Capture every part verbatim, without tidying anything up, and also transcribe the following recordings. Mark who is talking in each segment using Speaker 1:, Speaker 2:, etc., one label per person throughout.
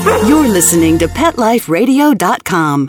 Speaker 1: You're listening to pet life radio dot com.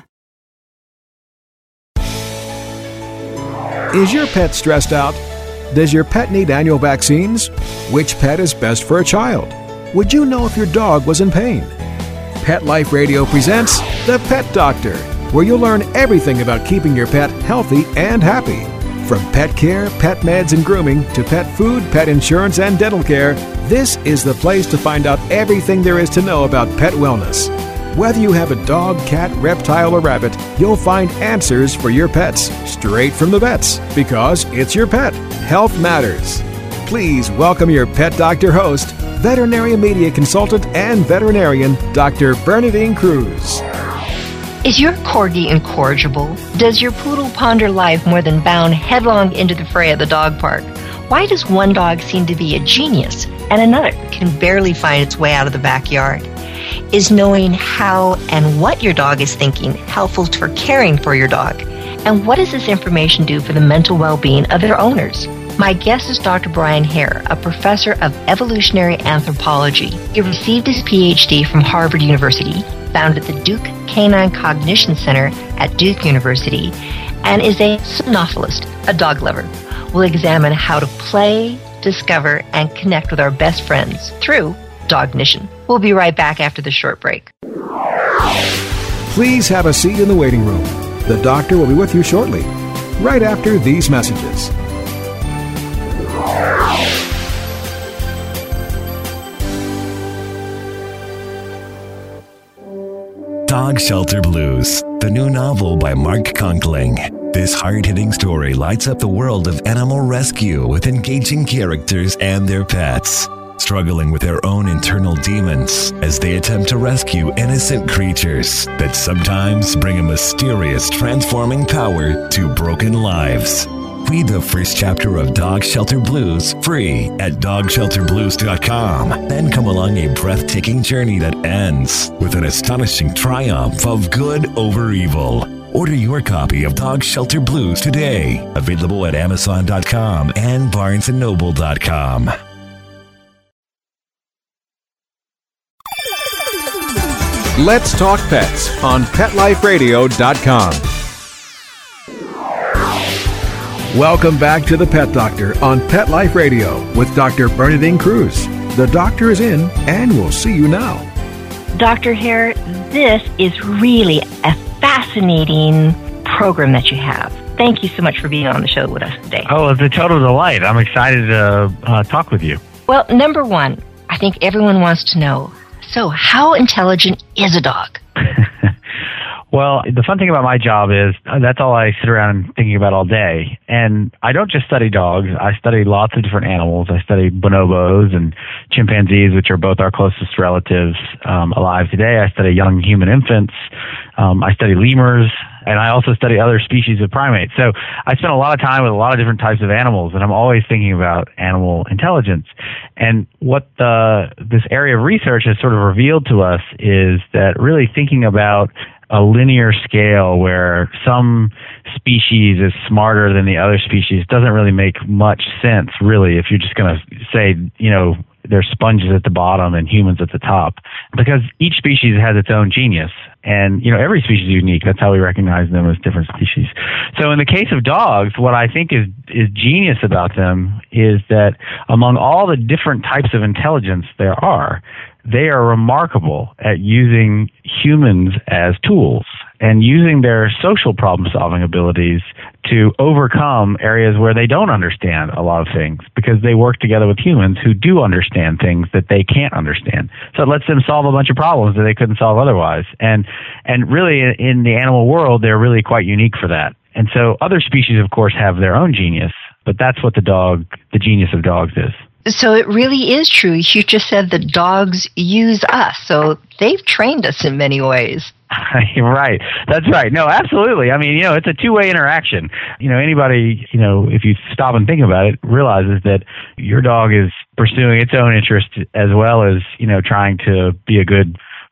Speaker 2: Is your pet stressed out? Does your pet need annual vaccines? Which pet is best for a child? Would you know if your dog was in pain? Pet Life Radio presents The Pet Doctor, where you'll learn everything about keeping your pet healthy and happy. From pet care, pet meds and grooming, to pet food, pet insurance, and dental care, this is the place to find out everything there is to know about pet wellness. Whether you have a dog, cat, reptile, or rabbit, you'll find answers for your pets straight from the vets, because it's your pet. Health matters. Please welcome your Pet Doctor host, veterinary media consultant and veterinarian, Doctor Bernadine Cruz.
Speaker 3: Is your corgi incorrigible? Does your poodle ponder life more than bound headlong into the fray at the dog park? Why does one dog seem to be a genius and another can barely find its way out of the backyard? Is knowing how and what your dog is thinking helpful for caring for your dog? And what does this information do for the mental well-being of their owners? My guest is Doctor Brian Hare, a professor of evolutionary anthropology. He received his P H D from Harvard University, founded the Duke Canine Cognition Center at Duke University, and is a cynophilist, a dog lover. We'll examine how to play, discover, and connect with our best friends through Dognition. We'll be right back after the short break.
Speaker 2: Please have a seat in the waiting room. The doctor will be with you shortly, right after these messages.
Speaker 4: Dog Shelter Blues, the new novel by Mark Conkling. This hard-hitting story lights up the world of animal rescue with engaging characters and their pets, struggling with their own internal demons as they attempt to rescue innocent creatures that sometimes bring a mysterious transforming power to broken lives. Read the first chapter of Dog Shelter Blues free at dog shelter blues dot com. Then come along a breathtaking journey that ends with an astonishing triumph of good over evil. Order your copy of Dog Shelter Blues today. Available at amazon dot com and barnes and noble dot com.
Speaker 2: Let's Talk Pets on pet life radio dot com. Welcome back to the Pet Doctor on Pet Life Radio with Doctor Bernadine Cruz. The doctor is in, and we'll see you now.
Speaker 3: Doctor Hare, this is really a fascinating program that you have. Thank you so much for being on the show with us today.
Speaker 5: Oh, it's a total delight. I'm excited to uh, talk with you.
Speaker 3: Well, number one, I think everyone wants to know, so how intelligent is a dog?
Speaker 5: Well, the fun thing about my job is uh, that's all I sit around thinking about all day. And I don't just study dogs. I study lots of different animals. I study bonobos and chimpanzees, which are both our closest relatives um, alive today. I study young human infants. Um, I study lemurs. And I also study other species of primates. So I spend a lot of time with a lot of different types of animals, and I'm always thinking about animal intelligence. And what the, this area of research has sort of revealed to us is that really thinking about a linear scale where some species is smarter than the other species doesn't really make much sense, really, if you're just going to say, you know, there's sponges at the bottom and humans at the top, because each species has its own genius. And, you know, every species is unique. That's how we recognize them as different species. So in the case of dogs, what I think is, is genius about them is that among all the different types of intelligence there are, they are remarkable at using humans as tools and using their social problem-solving abilities to overcome areas where they don't understand a lot of things, because they work together with humans who do understand things that they can't understand. So it lets them solve a bunch of problems that they couldn't solve otherwise. And and really, in the animal world, they're really quite unique for that. And so other species, of course, have their own genius, but that's what the dog, the genius of dogs is.
Speaker 3: So it really is true. You just said that dogs use us, so they've trained us in many ways.
Speaker 5: Right. That's right. No, absolutely. I mean, you know, it's a two-way interaction. You know, anybody, you know, if you stop and think about it, realizes that your dog is pursuing its own interest as well as, you know, trying to be a good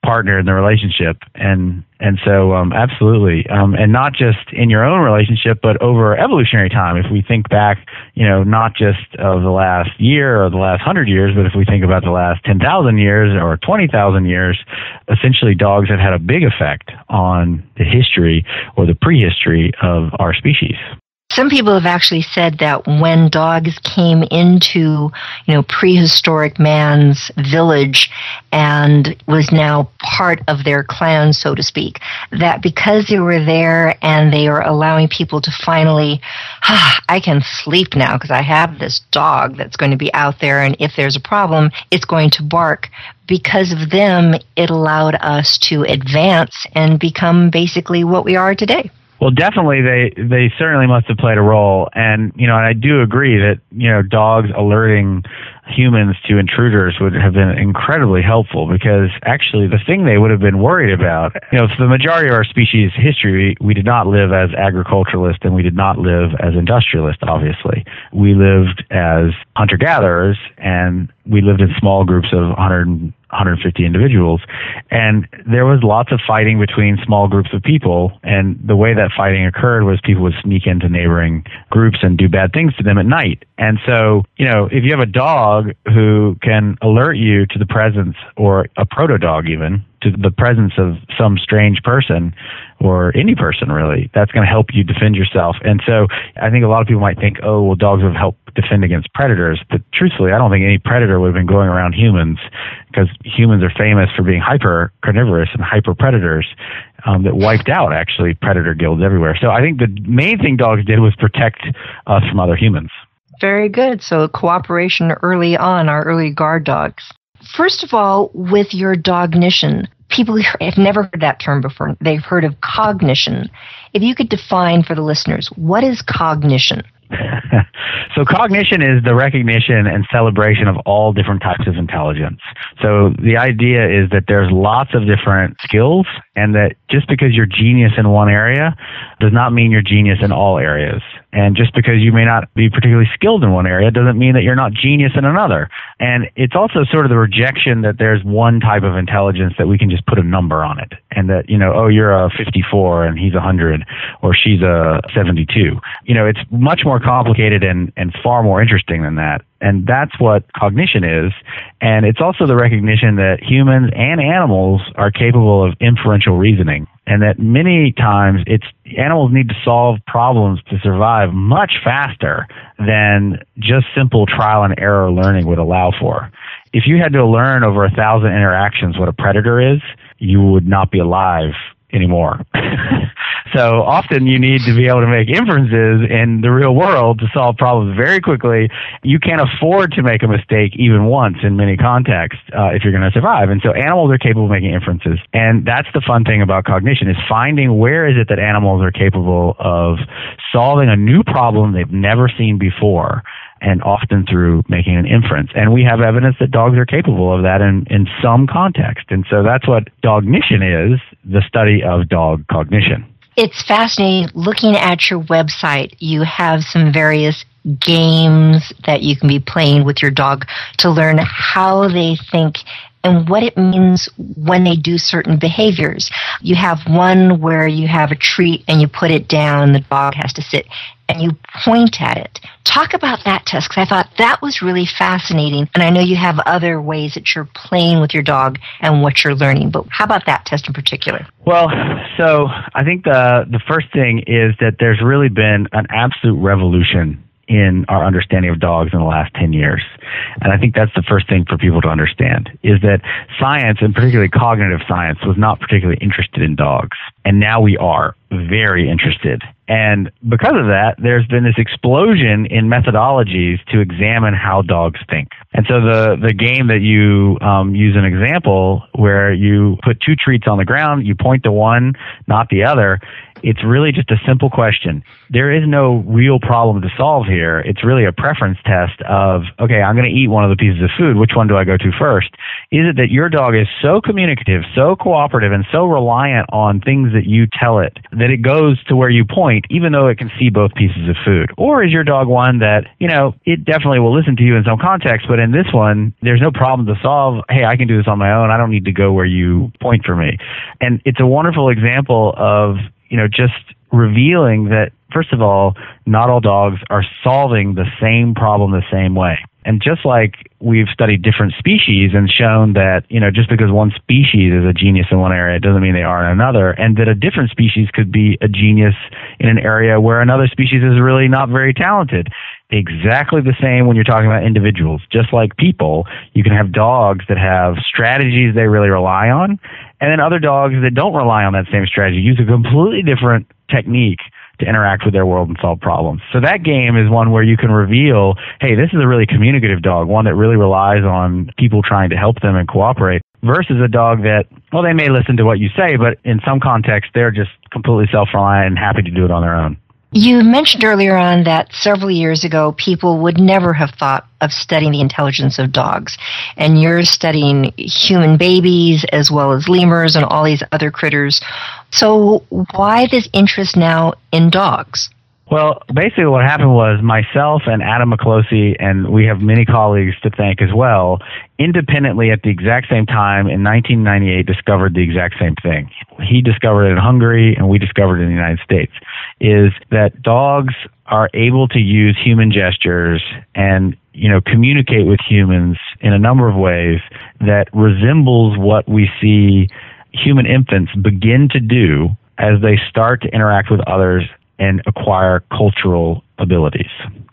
Speaker 5: partner in the relationship. And and so um, absolutely, um, and not just in your own relationship, but over evolutionary time. If we think back, you know, not just of the last year or the last hundred years, but if we think about the last ten thousand years or twenty thousand years, essentially dogs have had a big effect on the history or the prehistory of our species.
Speaker 3: Some people have actually said that when dogs came into, you know, prehistoric man's village and was now part of their clan, so to speak, that because they were there and they are allowing people to finally, ah, I can sleep now because I have this dog that's going to be out there, and if there's a problem, it's going to bark. Because of them, it allowed us to advance and become basically what we are today.
Speaker 5: Well, definitely, they they certainly must have played a role, and you know, and I do agree that you know, dogs alerting humans to intruders would have been incredibly helpful, because actually, the thing they would have been worried about, you know, for the majority of our species history, we did not live as agriculturalists and we did not live as industrialists. Obviously, we lived as hunter-gatherers, and we lived in small groups of one hundred, one hundred fifty individuals, and there was lots of fighting between small groups of people, and the way that fighting occurred was people would sneak into neighboring groups and do bad things to them at night. And so, you know, if you have a dog who can alert you to the presence, or a proto-dog even, to the presence of some strange person, or any person really, that's going to help you defend yourself. And so I think a lot of people might think, oh, well, dogs would help defend against predators. But truthfully, I don't think any predator would have been going around humans, because humans are famous for being hyper carnivorous and hyper predators um, that wiped out actually predator guilds everywhere. So I think the main thing dogs did was protect us from other humans.
Speaker 3: Very good. So cooperation early on, our early guard dogs. First of all, with your dognition, people have never heard that term before. They've heard of cognition. If you could define for the listeners, what is cognition?
Speaker 5: So cognition is the recognition and celebration of all different types of intelligence. So the idea is that there's lots of different skills, and that just because you're genius in one area does not mean you're genius in all areas. And just because you may not be particularly skilled in one area doesn't mean that you're not genius in another. And it's also sort of the rejection that there's one type of intelligence that we can just put a number on it. And that, you know, oh, you're a fifty-four and he's a one hundred, or she's a seventy-two. You know, it's much more complicated and, and far more interesting than that. And that's what cognition is. And it's also the recognition that humans and animals are capable of inferential reasoning. And that many times it's animals need to solve problems to survive much faster than just simple trial and error learning would allow for. If you had to learn over a thousand interactions what a predator is, you would not be alive anymore. So often you need to be able to make inferences in the real world to solve problems very quickly. You can't afford to make a mistake even once in many contexts uh, if you're going to survive. And so animals are capable of making inferences. And that's the fun thing about cognition, is finding where is it that animals are capable of solving a new problem they've never seen before, and often through making an inference. And we have evidence that dogs are capable of that in, in some context. And so that's what dognition is, the study of dog cognition.
Speaker 3: It's fascinating. Looking at your website, you have some various games that you can be playing with your dog to learn how they think and what it means when they do certain behaviors. You have one where you have a treat and you put it down, the dog has to sit, and you point at it. Talk about that test, because I thought that was really fascinating. And I know you have other ways that you're playing with your dog and what you're learning, but how about that test in particular?
Speaker 5: Well, so I think the the first thing is that there's really been an absolute revolution in our understanding of dogs in the last ten years. And I think that's the first thing for people to understand, is that science, and particularly cognitive science, was not particularly interested in dogs. And now we are very interested. And because of that, there's been this explosion in methodologies to examine how dogs think. And so the, the game that you um, use an example where you put two treats on the ground, you point to one, not the other. It's really just a simple question. There is no real problem to solve here. It's really a preference test of, okay, I'm going to eat one of the pieces of food. Which one do I go to first? Is it that your dog is so communicative, so cooperative, and so reliant on things times that you tell it that it goes to where you point, even though it can see both pieces of food? Or is your dog one that, you know, it definitely will listen to you in some context, but in this one, there's no problem to solve. Hey, I can do this on my own. I don't need to go where you point for me. And it's a wonderful example of, you know, just revealing that, first of all, not all dogs are solving the same problem the same way. And just like we've studied different species and shown that, you know, just because one species is a genius in one area, it doesn't mean they are in another, and that a different species could be a genius in an area where another species is really not very talented. Exactly the same when you're talking about individuals. Just like people, you can have dogs that have strategies they really rely on, and then other dogs that don't rely on that same strategy, use a completely different technique to interact with their world and solve problems. So that game is one where you can reveal, hey, this is a really communicative dog, one that really relies on people trying to help them and cooperate, versus a dog that, well, they may listen to what you say, but in some context, they're just completely self-reliant and happy to do it on their own.
Speaker 3: You mentioned earlier on that several years ago, people would never have thought of studying the intelligence of dogs. And you're studying human babies as well as lemurs and all these other critters. So why this interest now in dogs?
Speaker 5: Well, basically what happened was myself and Adam McCloskey, and we have many colleagues to thank as well, independently at the exact same time in nineteen ninety-eight discovered the exact same thing. He discovered it in Hungary and we discovered it in the United States, is that dogs are able to use human gestures and, you know, communicate with humans in a number of ways that resembles what we see human infants begin to do as they start to interact with others and acquire cultural abilities.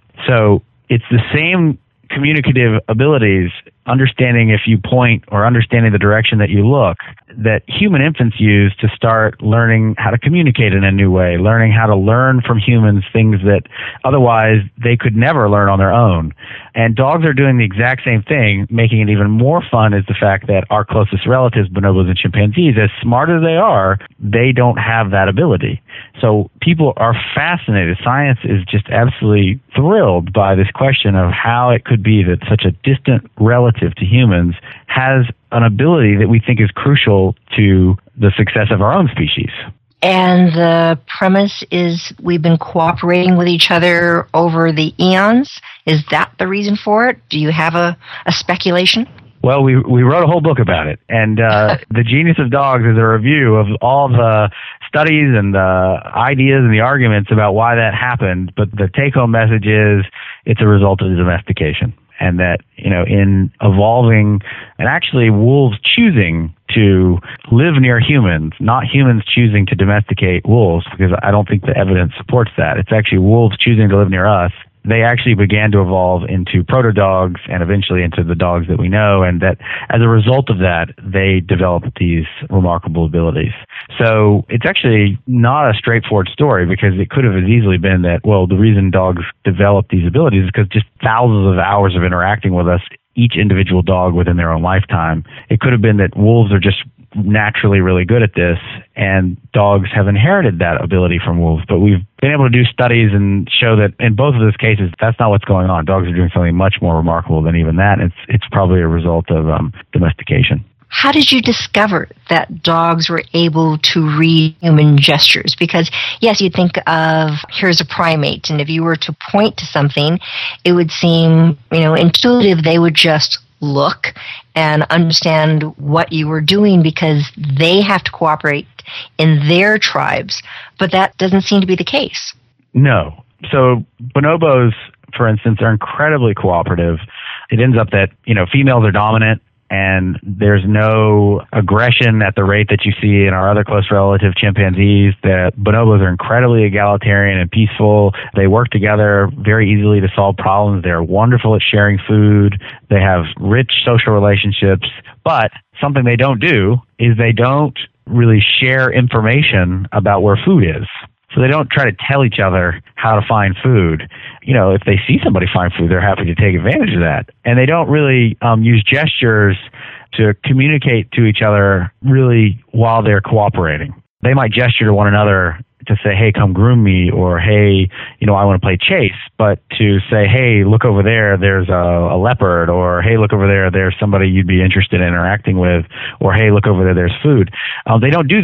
Speaker 5: So it's the same communicative abilities, understanding if you point or understanding the direction that you look, that human infants use to start learning how to communicate in a new way, learning how to learn from humans things that otherwise they could never learn on their own. And dogs are doing the exact same thing. Making it even more fun is the fact that our closest relatives, bonobos and chimpanzees, as smart as they are, they don't have that ability. So people are fascinated. Science is just absolutely thrilled by this question of how it could be that such a distant relative to humans has an ability that we think is crucial to the success of our own species.
Speaker 3: And the premise is we've been cooperating with each other over the eons. Is that the reason for it? Do you have a, a speculation?
Speaker 5: Well, we we wrote a whole book about it. And uh, The Genius of Dogs is a review of all the studies and the ideas and the arguments about why that happened. But the take-home message is it's a result of domestication. And that, you know, in evolving, and actually wolves choosing to live near humans, not humans choosing to domesticate wolves, because I don't think the evidence supports that. It's actually wolves choosing to live near us. They actually began to evolve into proto-dogs and eventually into the dogs that we know, and that as a result of that, they developed these remarkable abilities. So it's actually not a straightforward story, because it could have as easily been that, well, the reason dogs develop these abilities is because just thousands of hours of interacting with us, each individual dog within their own lifetime. It could have been that wolves are just naturally really good at this, and dogs have inherited that ability from wolves. But we've been able to do studies and show that in both of those cases, that's not what's going on. Dogs are doing something much more remarkable than even that. It's it's probably a result of um, domestication.
Speaker 3: How did you discover that dogs were able to read human gestures? Because, yes, you'd think of, here's a primate, and if you were to point to something, it would seem, you know, intuitive. They would just look and understand what you were doing because they have to cooperate in their tribes. But that doesn't seem to be the case.
Speaker 5: No. So bonobos, for instance, are incredibly cooperative. It ends up that, you know, females are dominant, and there's no aggression at the rate that you see in our other close relative chimpanzees. The bonobos are incredibly egalitarian and peaceful. They work together very easily to solve problems. They're wonderful at sharing food. They have rich social relationships. But something they don't do is they don't really share information about where food is. So they don't try to tell each other how to find food. You know, if they see somebody find food, they're happy to take advantage of that. And they don't really um, use gestures to communicate to each other really while they're cooperating. They might gesture to one another to say, hey, come groom me, or hey, you know, I want to play chase. But to say, hey, look over there, there's a, a leopard, or hey, look over there, there's somebody you'd be interested in interacting with, or hey, look over there, there's food. Um, they don't do that.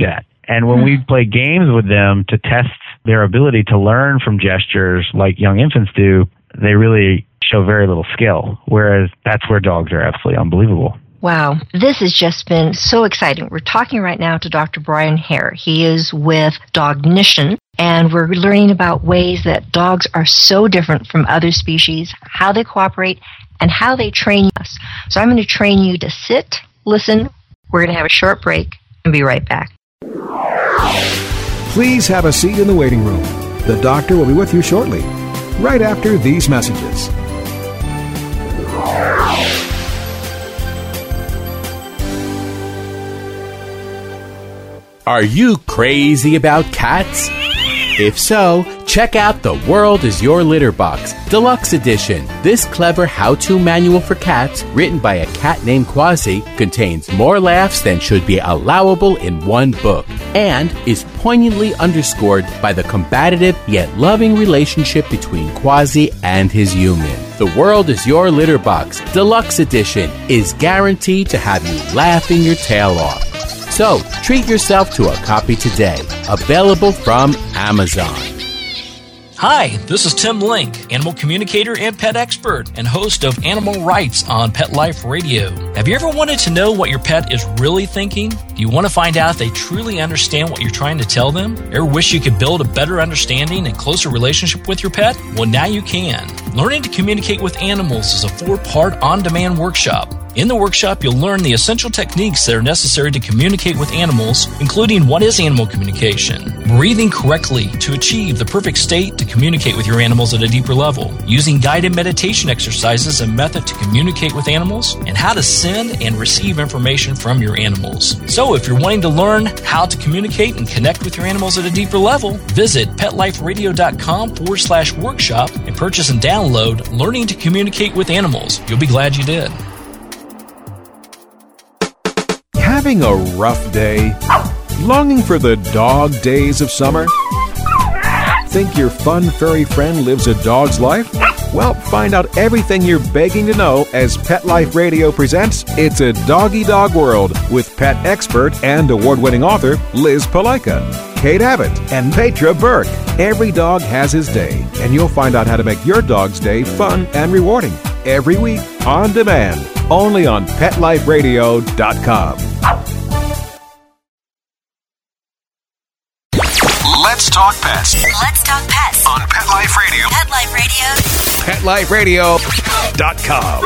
Speaker 5: And when we play games with them to test their ability to learn from gestures like young infants do, they really show very little skill, whereas that's where dogs are absolutely unbelievable.
Speaker 3: Wow, this has just been so exciting. We're talking right now to Doctor Brian Hare. He is with Dognition, and we're learning about ways that dogs are so different from other species, how they cooperate, and how they train us. So I'm going to train you to sit, listen. We're going to have a short break and be right back.
Speaker 2: Please have a seat in the waiting room. The doctor will be with you shortly, right after these messages.
Speaker 6: Are you crazy about cats? If so, check out The World is Your Litter Box, Deluxe Edition. This clever how-to manual for cats, written by a cat named Quasi, contains more laughs than should be allowable in one book, and is poignantly underscored by the combative yet loving relationship between Quasi and his human. The World is Your Litter Box, Deluxe Edition, is guaranteed to have you laughing your tail off. So, treat yourself to a copy today. Available from Amazon.
Speaker 7: Hi, this is Tim Link, animal communicator and pet expert and host of Animal Rights on Pet Life Radio. Have you ever wanted to know what your pet is really thinking? Do you want to find out if they truly understand what you're trying to tell them? Ever wish you could build a better understanding and closer relationship with your pet? Well, now you can. Learning to Communicate with Animals is a four-part on-demand workshop. In the workshop, you'll learn the essential techniques that are necessary to communicate with animals, including what is animal communication, breathing correctly to achieve the perfect state to communicate with your animals at a deeper level, using guided meditation exercises and method to communicate with animals, and how to send and receive information from your animals. So if you're wanting to learn how to communicate and connect with your animals at a deeper level, visit petliferadio.com forward slash workshop and purchase and download Learning to Communicate with Animals. You'll be glad you did.
Speaker 2: Having a rough day? Longing for the dog days of summer? Think your fun furry friend lives a dog's life? Well, find out everything you're begging to know as Pet Life Radio presents It's a Doggy Dog World with pet expert and award-winning author Liz Palaika, Kate Abbott, and Petra Burke. Every dog has his day, and you'll find out how to make your dog's day fun and rewarding. Every week, on demand, only on pet life radio dot com.
Speaker 8: Let's talk pets.
Speaker 9: Let's talk pets
Speaker 8: On Pet Life Radio.
Speaker 9: Pet Life Radio.
Speaker 2: pet life radio dot com.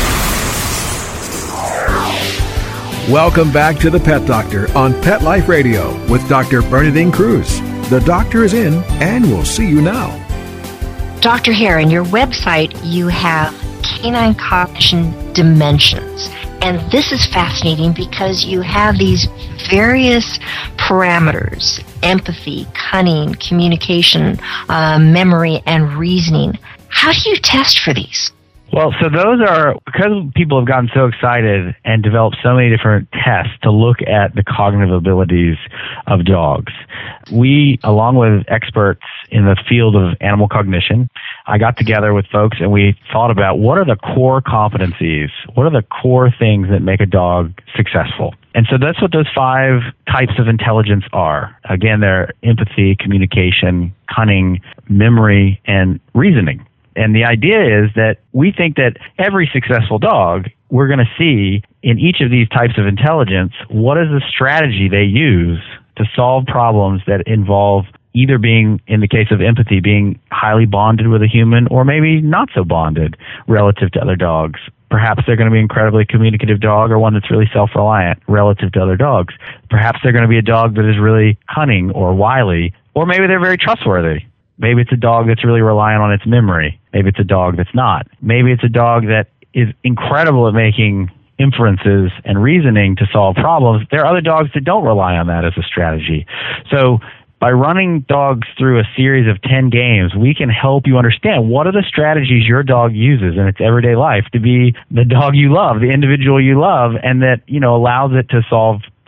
Speaker 2: Welcome back to the Pet Doctor on Pet Life Radio with Doctor Bernadine Cruz. The doctor is in, and we'll see you now.
Speaker 3: Doctor Hare, on your website, you have canine cognition dimensions. And this is fascinating because you have these various parameters: empathy, cunning, communication, uh, memory, and reasoning. How do you test for these?
Speaker 5: Well, so those are, because people have gotten so excited and developed so many different tests to look at the cognitive abilities of dogs. We, along with experts in the field of animal cognition, I got together with folks and we thought about what are the core competencies, what are the core things that make a dog successful. And so that's what those five types of intelligence are. Again, they're empathy, communication, cunning, memory, and reasoning. And the idea is that we think that every successful dog, we're going to see in each of these types of intelligence, what is the strategy they use to solve problems that involve either being, in the case of empathy, being highly bonded with a human or maybe not so bonded relative to other dogs. Perhaps they're going to be an incredibly communicative dog or one that's really self-reliant relative to other dogs. Perhaps they're going to be a dog that is really cunning or wily, or maybe they're very trustworthy. Maybe it's a dog that's really reliant on its memory. Maybe it's a dog that's not. Maybe it's a dog that is incredible at making inferences and reasoning to solve problems. There are other dogs that don't rely on that as a strategy. So by running dogs through a series of ten games, we can help you understand what are the strategies your dog uses in its everyday life to be the dog you love, the individual you love, and that, you know, allows it to solve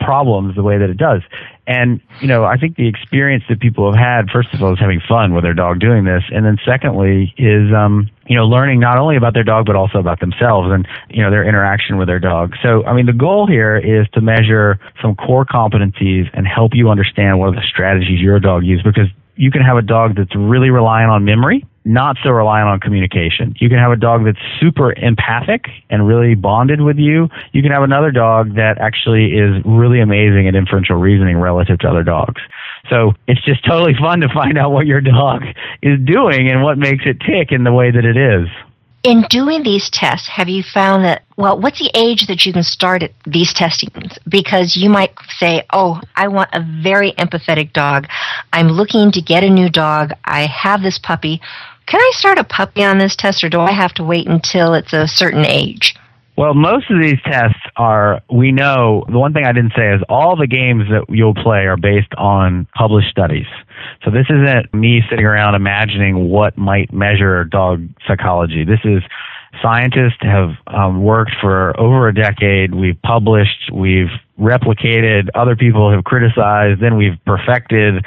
Speaker 5: problems the way that it does. And, you know, I think the experience that people have had, first of all, is having fun with their dog doing this. And then secondly is, um, you know, learning not only about their dog, but also about themselves and, you know, their interaction with their dog. So, I mean, the goal here is to measure some core competencies and help you understand what are the strategies your dog uses, because you can have a dog that's really reliant on memory, not so reliant on communication. You can have a dog that's super empathic and really bonded with you. You can have another dog that actually is really amazing at inferential reasoning relative to other dogs. So it's just totally fun to find out what your dog is doing and what makes it tick in the way that it is.
Speaker 3: In doing these tests, have you found that, well, what's the age that you can start at these testings? Because you might say, oh, I want a very empathetic dog. I'm looking to get a new dog. I have this puppy. Can I start a puppy on this test, or do I have to wait until it's a certain age?
Speaker 5: Well, most of these tests are, we know, the one thing I didn't say is all the games that you'll play are based on published studies. So this isn't me sitting around imagining what might measure dog psychology. This is scientists have um, worked for over a decade. We've published, we've replicated, other people have criticized, then we've perfected,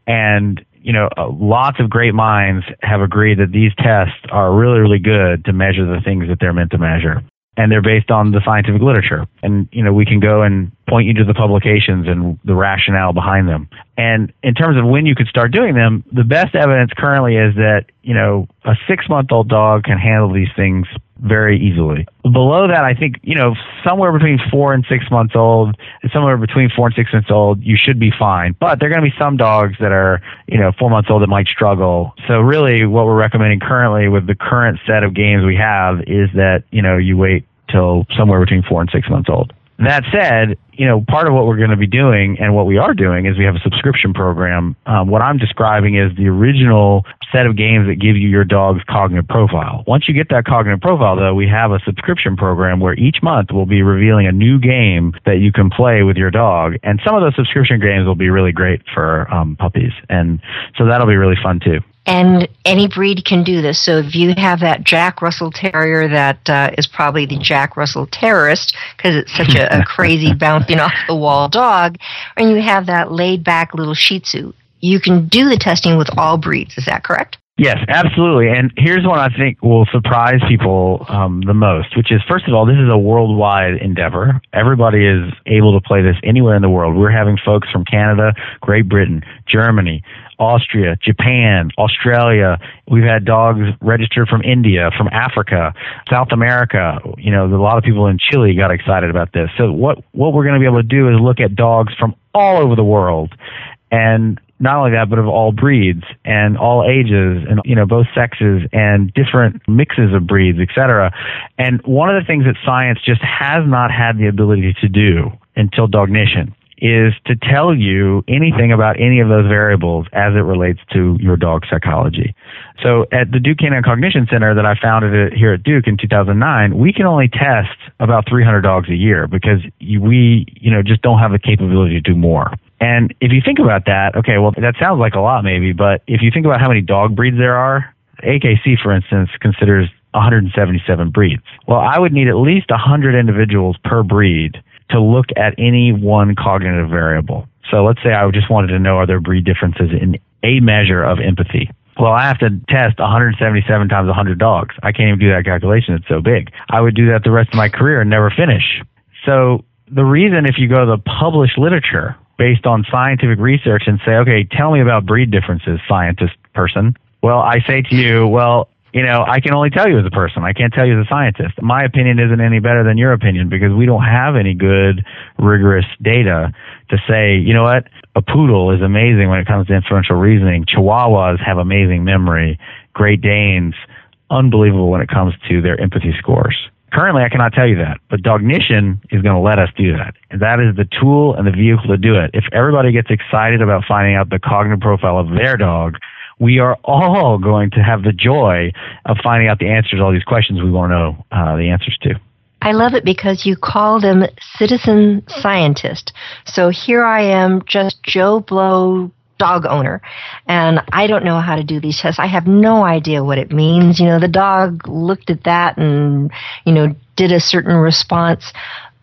Speaker 5: and you know, uh, lots of great minds have agreed that these tests are really, really good to measure the things that they're meant to measure. And they're based on the scientific literature. And, you know, we can go and point you to the publications and the rationale behind them. And in terms of when you could start doing them, the best evidence currently is that, you know, a six-month-old dog can handle these things very easily. Below that, I think, you know, somewhere between four and six months old, somewhere between four and six months old, you should be fine. But there are going to be some dogs that are, you know, four months old that might struggle. So really what we're recommending currently with the current set of games we have is that, you know, you wait till somewhere between four and six months old. That said, you know, part of what we're going to be doing and what we are doing is we have a subscription program. Um, what I'm describing is the original set of games that give you your dog's cognitive profile. Once you get that cognitive profile, though, we have a subscription program where each month we'll be revealing a new game that you can play with your dog. And some of those subscription games will be really great for um, puppies. And so that'll be really fun, too.
Speaker 3: And any breed can do this. So if you have that Jack Russell Terrier that uh, is probably the Jack Russell terrorist because it's such a, a crazy bouncing off the wall dog, and you have that laid back little Shih Tzu, you can do the testing with all breeds. Is that correct?
Speaker 5: Yes, absolutely. And here's one I think will surprise people um, the most, which is, first of all, this is a worldwide endeavor. Everybody is able to play this anywhere in the world. We're having folks from Canada, Great Britain, Germany, Austria, Japan, Australia. We've had dogs registered from India, from Africa, South America. You know, a lot of people in Chile got excited about this. So what, what we're going to be able to do is look at dogs from all over the world, and not only that, but of all breeds and all ages and, you know, both sexes and different mixes of breeds, et cetera. And one of the things that science just has not had the ability to do until Dognition is to tell you anything about any of those variables as it relates to your dog's psychology. So at the Duke Canine Cognition Center that I founded here at Duke in two thousand nine, we can only test about three hundred dogs a year because we, you know, just don't have the capability to do more. And if you think about that, okay, well, that sounds like a lot maybe, but if you think about how many dog breeds there are, A K C, for instance, considers one hundred seventy-seven breeds. Well, I would need at least one hundred individuals per breed to look at any one cognitive variable. So let's say I just wanted to know, are there breed differences in a measure of empathy? Well, I have to test one hundred seventy-seven times one hundred dogs. I can't even do that calculation. It's so big. I would do that the rest of my career and never finish. So the reason, if you go to the published literature based on scientific research and say, okay, tell me about breed differences, scientist person. Well, I say to you, well, you know, I can only tell you as a person. I can't tell you as a scientist. My opinion isn't any better than your opinion because we don't have any good, rigorous data to say, you know what, a poodle is amazing when it comes to inferential reasoning. Chihuahuas have amazing memory. Great Danes, unbelievable when it comes to their empathy scores. Currently, I cannot tell you that, but Dognition is going to let us do that. And that is the tool and the vehicle to do it. If everybody gets excited about finding out the cognitive profile of their dog, we are all going to have the joy of finding out the answers to all these questions we want to know uh, the answers to.
Speaker 3: I love it because you call them citizen scientist. So here I am, just Joe Blow dog owner, and I don't know how to do these tests. I have no idea what it means. You know, the dog looked at that and, you know, did a certain response.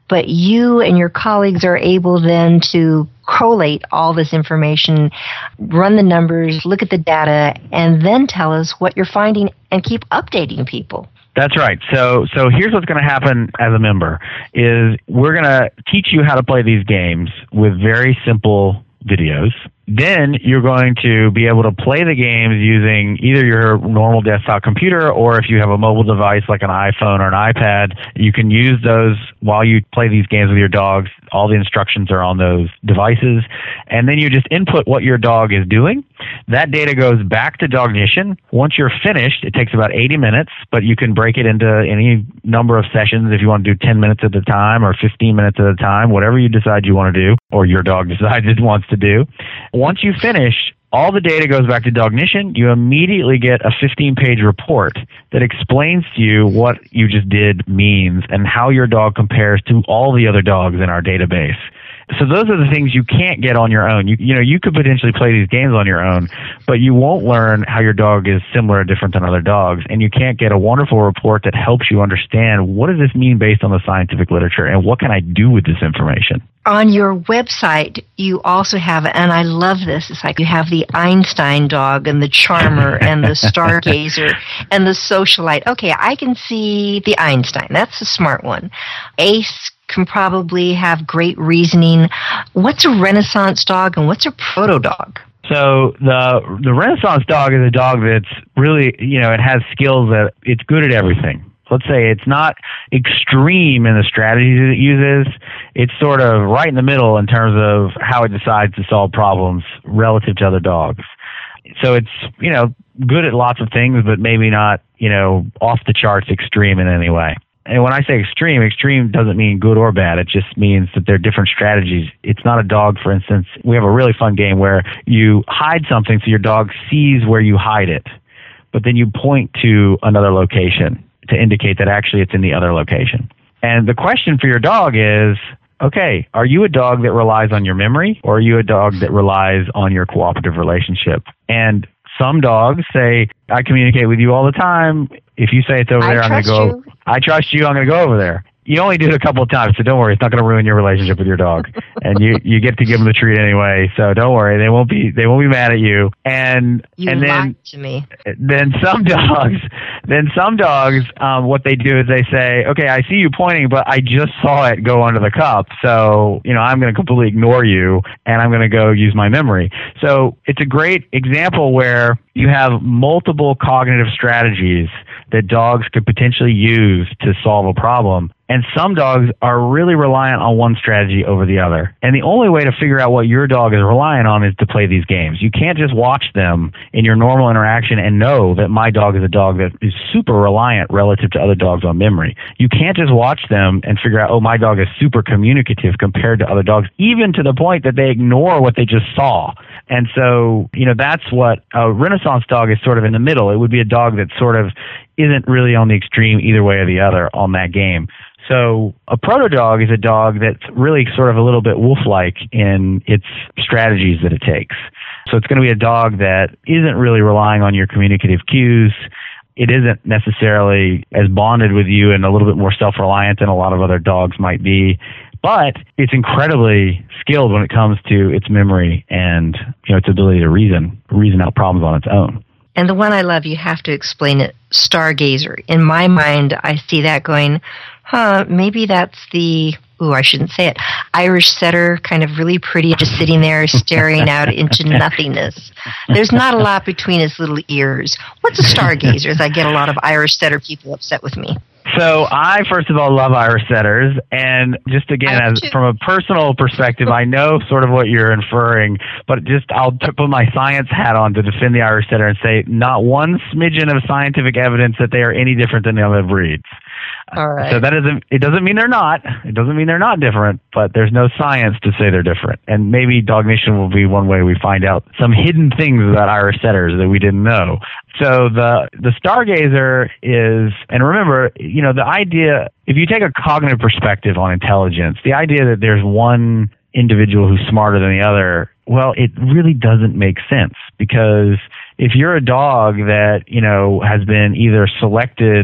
Speaker 3: but you and your colleagues are able then to collate all this information, run the numbers, look at the data, and then tell us what you're finding and keep updating people.
Speaker 5: That's right. So so here's what's going to happen as a member is we're going to teach you how to play these games with very simple videos. Then you're going to be able to play the games using either your normal desktop computer, or if you have a mobile device like an iPhone or an iPad, you can use those while you play these games with your dogs. All the instructions are on those devices. And then you just input what your dog is doing. That data goes back to Dognition. Once you're finished, it takes about eighty minutes, but you can break it into any number of sessions if you want to do ten minutes at a time or fifteen minutes at a time, whatever you decide you want to do, or your dog decides it wants to do. Once you finish, all the data goes back to Dognition. You immediately get a fifteen-page report that explains to you what you just did means and how your dog compares to all the other dogs in our database. So those are the things you can't get on your own. You, you know, you could potentially play these games on your own, but you won't learn how your dog is similar or different than other dogs, and you can't get a wonderful report that helps you understand what does this mean based on the scientific literature and what can I do with this information.
Speaker 3: On your website, you also have, and I love this, it's like you have the Einstein dog and the Charmer and the Stargazer and the Socialite. Okay, I can see the Einstein. That's a smart one. Ace can probably have great reasoning. What's a Renaissance dog and what's a proto dog?
Speaker 5: So the the Renaissance dog is a dog that's really, you know, it has skills that it's good at everything. Let's say it's not extreme in the strategies it uses. It's sort of right in the middle in terms of how it decides to solve problems relative to other dogs. So it's, you know, good at lots of things, but maybe not, you know, off the charts extreme in any way. And when I say extreme, extreme doesn't mean good or bad. It just means that there are different strategies. It's not a dog, for instance. We have a really fun game where you hide something so your dog sees where you hide it, but then you point to another location to indicate that actually it's in the other location. And the question for your dog is, okay, are you a dog that relies on your memory, or are you a dog that relies on your cooperative relationship? And some dogs say, I communicate with you all the time. If you say it's over
Speaker 3: I
Speaker 5: there, I'm going to go.
Speaker 3: you.
Speaker 5: I trust you. I'm going to go over there. You only do it a couple of times, so don't worry. It's not going to ruin your relationship with your dog, and you, you get to give them the treat anyway. So don't worry. They won't be they won't be mad at you. And
Speaker 3: you
Speaker 5: and then
Speaker 3: lied to me.
Speaker 5: Then some dogs, then some dogs, um, what they do is they say, okay, I see you pointing, but I just saw it go under the cup, so you know I'm going to completely ignore you, and I'm going to go use my memory. So it's a great example where you have multiple cognitive strategies that dogs could potentially use to solve a problem. And some dogs are really reliant on one strategy over the other. And the only way to figure out what your dog is relying on is to play these games. You can't just watch them in your normal interaction and know that my dog is a dog that is super reliant relative to other dogs on memory. You can't just watch them and figure out, oh, my dog is super communicative compared to other dogs, even to the point that they ignore what they just saw. And so, you know, that's what a Renaissance dog is sort of in the middle. It would be a dog that sort of isn't really on the extreme either way or the other on that game. So a proto dog is a dog that's really sort of a little bit wolf-like in its strategies that it takes. So it's going to be a dog that isn't really relying on your communicative cues. It isn't necessarily as bonded with you and a little bit more self-reliant than a lot of other dogs might be. But it's incredibly skilled when it comes to its memory and, you know, its ability to reason, reason out problems on its own.
Speaker 3: And the one I love, you have to explain it, Stargazer. In my mind, I see that going, huh, maybe that's the, ooh, I shouldn't say it, Irish setter, kind of really pretty, just sitting there staring out into nothingness. There's not a lot between his little ears. What's a Stargazer? As I get a lot of Irish setter people upset with me.
Speaker 5: So I, first of all, love Irish setters, and just again, as from a personal perspective, I know sort of what you're inferring, but just I'll t- put my science hat on to defend the Irish setter and say not one smidgen of scientific evidence that they are any different than the other breeds.
Speaker 3: All right.
Speaker 5: So that doesn't, it doesn't mean they're not. It doesn't mean they're not different, but there's no science to say they're different. And maybe Dognition will be one way we find out some hidden things about Irish setters that we didn't know. So the the Stargazer is, and remember, you know, the idea, if you take a cognitive perspective on intelligence, the idea that there's one individual who's smarter than the other, well, it really doesn't make sense, because if you're a dog that, you know, has been either selected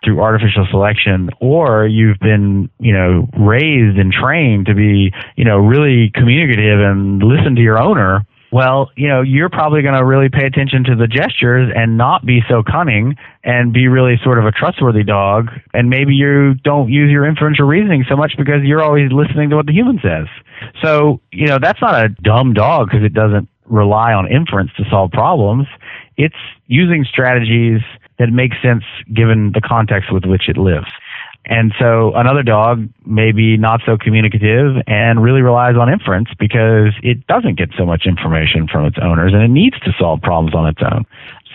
Speaker 5: through artificial selection, or you've been, you know, raised and trained to be, you know, really communicative and listen to your owner, well, you know, you're probably going to really pay attention to the gestures and not be so cunning and be really sort of a trustworthy dog. And maybe you don't use your inferential reasoning so much because you're always listening to what the human says. So, you know, that's not a dumb dog because it doesn't rely on inference to solve problems. It's using strategies that make sense given the context with which it lives. And so another dog may be not so communicative and really relies on inference because it doesn't get so much information from its owners and it needs to solve problems on its own.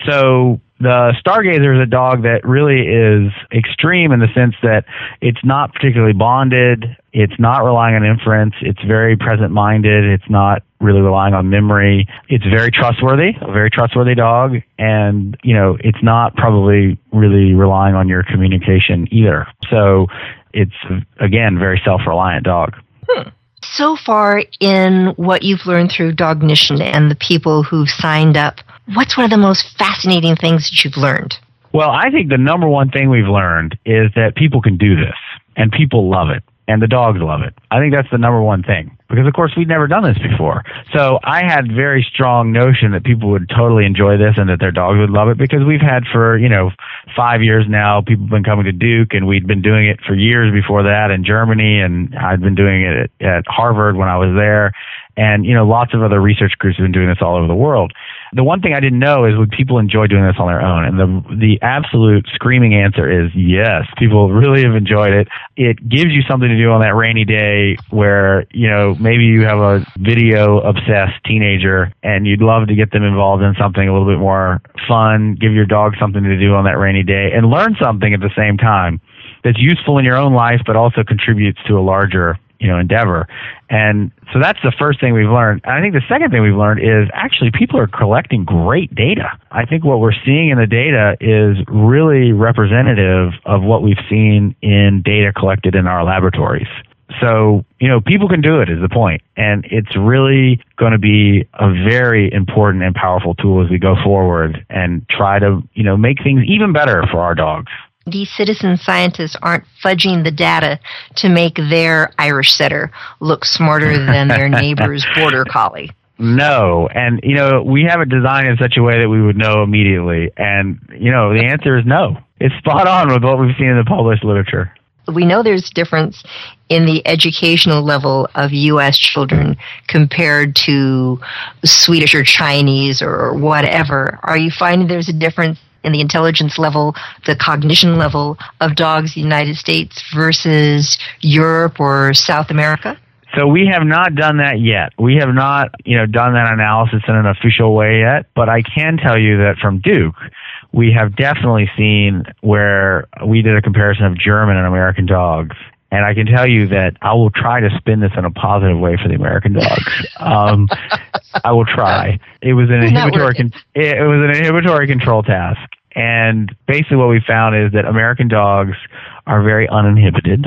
Speaker 5: So the Stargazer is a dog that really is extreme in the sense that it's not particularly bonded, it's not relying on inference, it's very present-minded, it's not really relying on memory, it's very trustworthy, a very trustworthy dog, and, you know, it's not probably really relying on your communication either. So it's, again, very self-reliant dog.
Speaker 3: Hmm. So far in what you've learned through Dognition and the people who've signed up, what's one of the most fascinating things that you've learned?
Speaker 5: Well, I think the number one thing we've learned is that people can do this, and people love it, and the dogs love it. I think that's the number one thing, because, of course, we'd never done this before. So I had very strong notion that people would totally enjoy this and that their dogs would love it, because we've had for, you know, five years now, people have been coming to Duke, and we'd been doing it for years before that in Germany, and I'd been doing it at, at Harvard when I was there. And, you know, lots of other research groups have been doing this all over the world. The one thing I didn't know is would people enjoy doing this on their own? And the the absolute screaming answer is yes. People really have enjoyed it. It gives you something to do on that rainy day where, you know, maybe you have a video-obsessed teenager and you'd love to get them involved in something a little bit more fun, give your dog something to do on that rainy day, and learn something at the same time that's useful in your own life but also contributes to a larger, you know, endeavor. And so that's the first thing we've learned. And I think the second thing we've learned is actually people are collecting great data. I think what we're seeing in the data is really representative of what we've seen in data collected in our laboratories. So, you know, people can do it is the point. And it's really going to be a very important and powerful tool as we go forward and try to, you know, make things even better for our dogs.
Speaker 3: These citizen scientists aren't fudging the data to make their Irish setter look smarter than their neighbor's border collie.
Speaker 5: No. And, you know, we have it designed in such a way that we would know immediately. And, you know, the answer is no. It's spot on with what we've seen in the published literature.
Speaker 3: We know there's difference in the educational level of U S children compared to Swedish or Chinese or whatever. Are you finding there's a difference in the intelligence level, the cognition level of dogs in the United States versus Europe or South America?
Speaker 5: So we have not done that yet. We have not, you know, done that analysis in an official way yet, but I can tell you that from Duke, we have definitely seen where we did a comparison of German and American dogs. And I can tell you that I will try to spin this in a positive way for the American dogs. Um, I will try. It was an inhibitory. Con- it, it was an inhibitory control task, and basically what we found is that American dogs are very uninhibited,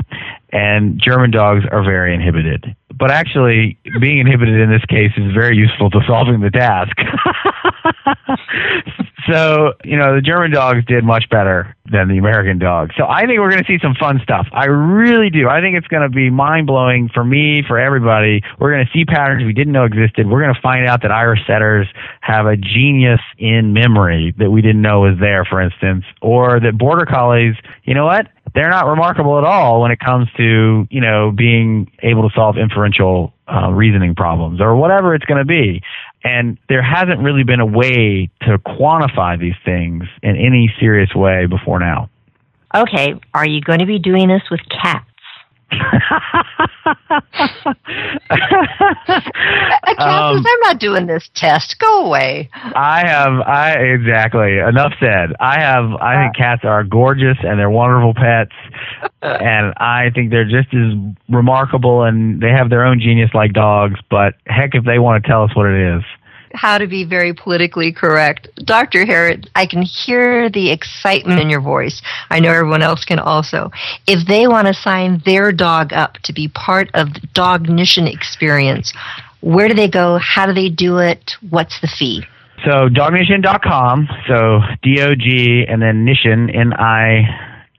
Speaker 5: and German dogs are very inhibited. But actually, being inhibited in this case is very useful to solving the task. So, you know, the German dogs did much better than the American dogs. So I think we're going to see some fun stuff. I really do. I think it's going to be mind-blowing for me, for everybody. We're going to see patterns we didn't know existed. We're going to find out that Irish setters have a genius in memory that we didn't know was there, for instance, or that border collies, you know what? They're not remarkable at all when it comes to, you know, being able to solve inferential uh, reasoning problems or whatever it's going to be. And there hasn't really been a way to quantify these things in any serious way before now.
Speaker 3: Okay, are you going to be doing this with cats? A cat um, says, I'm not doing this test. Go away.
Speaker 5: I have, I exactly. Enough said. I have, I think cats are gorgeous and they're wonderful pets. And I think they're just as remarkable and they have their own genius like dogs. But heck, if they want to tell us what it is.
Speaker 3: How to be very politically correct. Doctor Harrod, I can hear the excitement in your voice. I know everyone else can also. If they want to sign their dog up to be part of the Dognition experience, where do they go? How do they do it? What's the fee?
Speaker 5: So dognition dot com, so D O G and then Nition, N I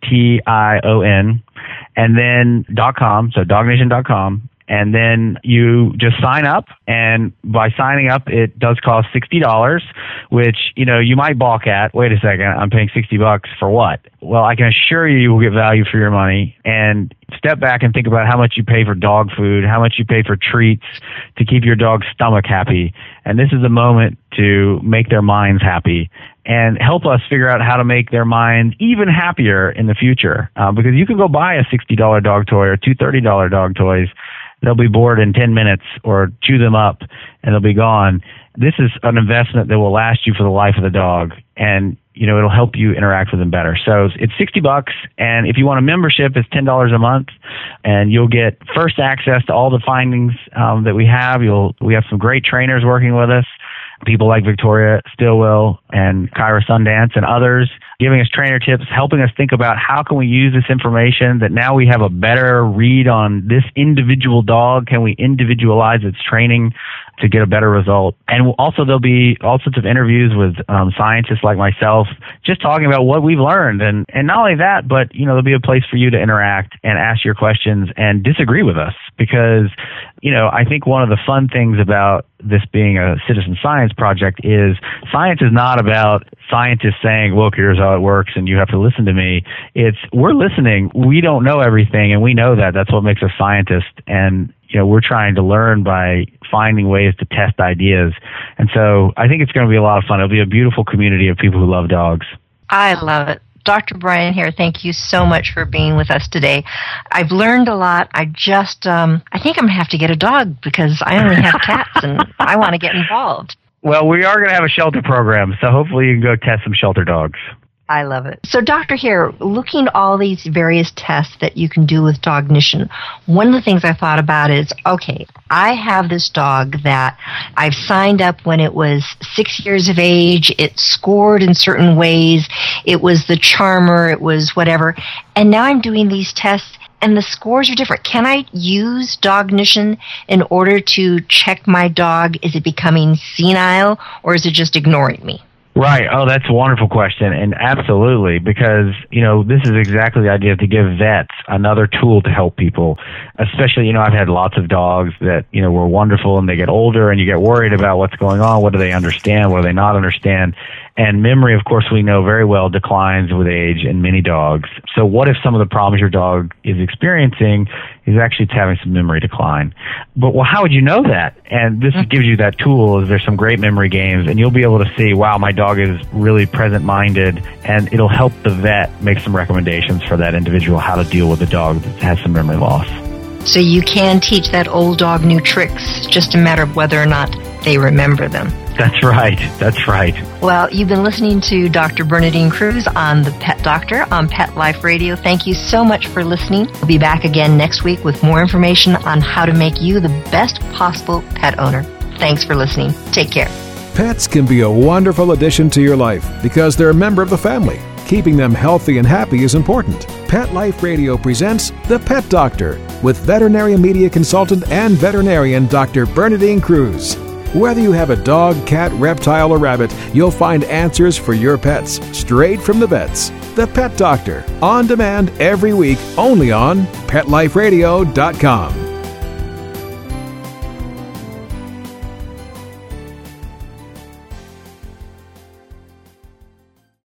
Speaker 5: T I O N, and then .com, so dog nation dot com. And then you just sign up, and by signing up, it does cost sixty dollars, which, you know, you might balk at. Wait a second, I'm paying sixty bucks for what? Well, I can assure you you will get value for your money. And step back and think about how much you pay for dog food, how much you pay for treats to keep your dog's stomach happy. And this is a moment to make their minds happy and help us figure out how to make their minds even happier in the future. Uh, because you can go buy a sixty dollars dog toy or two thirty dollars dog toys. They'll be bored in ten minutes, or chew them up and they'll be gone. This is an investment that will last you for the life of the dog, and you know it'll help you interact with them better. So it's sixty bucks, and if you want a membership, it's ten dollars a month, and you'll get first access to all the findings um, that we have. You'll we have some great trainers working with us, people like Victoria Stillwell and Kyra Sundance and others, giving us trainer tips, helping us think about how can we use this information that now we have a better read on this individual dog. Can we individualize its training to get a better result? And also there'll be all sorts of interviews with um, scientists like myself, just talking about what we've learned. And, and not only that, but you know there'll be a place for you to interact and ask your questions and disagree with us, because you know I think one of the fun things about this being a citizen science project is science is not about scientists saying, look, here's how it works and you have to listen to me. It's we're listening. We don't know everything, and we know that. That's what makes us scientists. And you know, we're trying to learn by finding ways to test ideas. And so I think it's going to be a lot of fun. It'll be a beautiful community of people who love dogs.
Speaker 3: I love it. Doctor Brian Hare, thank you so much for being with us today. I've learned a lot. I just, um, I think I'm going to have to get a dog because I only have cats and I want to get involved.
Speaker 5: Well, we are going to have a shelter program, so hopefully you can go test some shelter dogs.
Speaker 3: I love it. So, Doctor Hare, looking at all these various tests that you can do with Dognition, one of the things I thought about is, okay, I have this dog that I've signed up when it was six years of age. It scored in certain ways. It was the charmer. It was whatever. And now I'm doing these tests, and the scores are different. Can I use Dognition in order to check my dog? Is it becoming senile, or is it just ignoring me?
Speaker 5: Right. Oh, that's a wonderful question. And absolutely, because, you know, this is exactly the idea to give vets another tool to help people. Especially, you know, I've had lots of dogs that, you know, were wonderful and they get older and you get worried about what's going on. What do they understand? What do they not understand? And memory, of course, we know very well declines with age in many dogs. So what if some of the problems your dog is experiencing is actually it's having some memory decline? But, well, how would you know that? And this mm-hmm. gives you that tool. Is there's some great memory games, and you'll be able to see, wow, my dog is really present-minded, and it'll help the vet make some recommendations for that individual how to deal with a dog that has some memory loss.
Speaker 3: So you can teach that old dog new tricks, just a matter of whether or not they remember them.
Speaker 5: That's right. That's right.
Speaker 3: Well, you've been listening to Doctor Bernadine Cruz on The Pet Doctor on Pet Life Radio. Thank you so much for listening. We'll be back again next week with more information on how to make you the best possible pet owner. Thanks for listening. Take care.
Speaker 2: Pets can be a wonderful addition to your life because they're a member of the family. Keeping them healthy and happy is important. Pet Life Radio presents The Pet Doctor with veterinary media consultant and veterinarian Doctor Bernadine Cruz. Whether you have a dog, cat, reptile, or rabbit, you'll find answers for your pets straight from the vets. The Pet Doctor, on demand every week, only on pet life radio dot com.